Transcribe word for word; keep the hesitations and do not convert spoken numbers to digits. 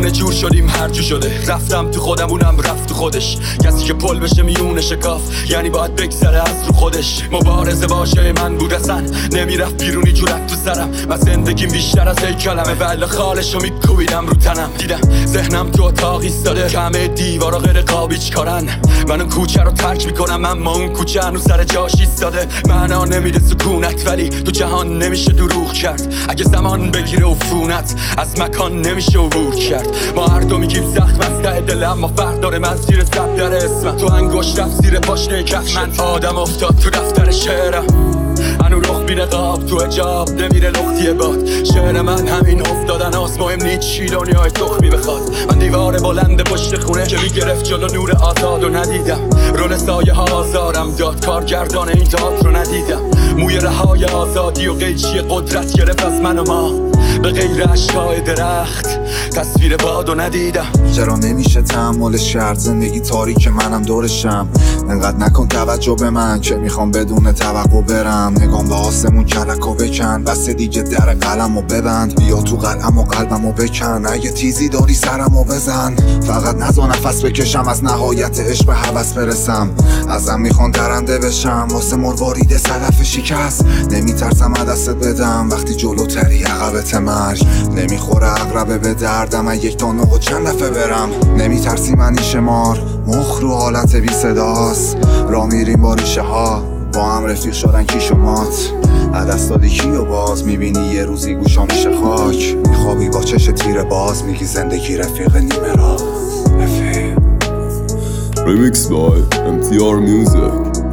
دیوونه جور شدیم هر جو شده. رفتم تو خودم اونم رفت تو خودش. کسی که پل بشه میونه شکاف یعنی باید بگذره از رو خودش. مبارزه باشه من بود اصلا نمیرفت بیرونی جورت تو سرم. من زندگیم بیشتر از هیکلمه ولی خالشو میکوبیدم رو تنم. دیدم ذهنم تو اتاق ایستاده همه دیوارا غیر قابیچ کارن. من اون کوچه رو ترک میکنم اما اون کوچه هنوز سر جاش ایستاده. معنا نمیده سکونت ولی تو جهان نمیشه دروغ کرد. اگه زمان بگیره عفونت از مکان نمیشه عبور کرد. ما هر دو میگیم زخم از ته دلم اما فرق داره من زیر صدر اسمم. تو انگشت رفت زیر پاشنه کف من آدم افتاد تو دفتر شعرم. هنو رخ بینه قاب تو حجاب نمیره لختی باد. شعر من همین افتادن هاست مهم نیست چی دنیای تخمی بخواد. من دیوار بلند پشت خونه که میگرفت جلو نور آزاد رو ندیدم. رول سایه ها آزارم داد کارگردان این داد رو ندیدم. موی رهای آزادی و قیچی قدرت گرفت از من و ما به غیر اشکای درخت تصویر بادو ندیدم. چرا نمیشه تحملش کرد زندگی تاریک منم دورشم. انقدر نکن توجه به من که میخوام بدون توقع برم. نگام به آسمون کلکو بکن بس دیگه در قلمو ببند. بیا تو قلم و قلبمو بکن اگه تیزی داری سرمو بزن. فقط نزا نفس بکشم از نهایت عشق به هوس برسم. ازم میخوان درنده بشم واسه مروارید سلف شکست. نمیترسم دستت بدم وقتی جلوتری عقبت مرگ. نمیخوره عقربه به دردم یک دانه و چند دفعه برم. نمیترسی منی شمار مخ رو حالت بی صداست. را میریم با ریشه ها با هم رفیق شدن کیش و مات. عدست دادی کی و باز میبینی یه روزی گوشا میشه خاک. میخوابی با چش تیر باز میگی زندگی رفیق نیمه راست. رفیق Remix by ام تی آر Music.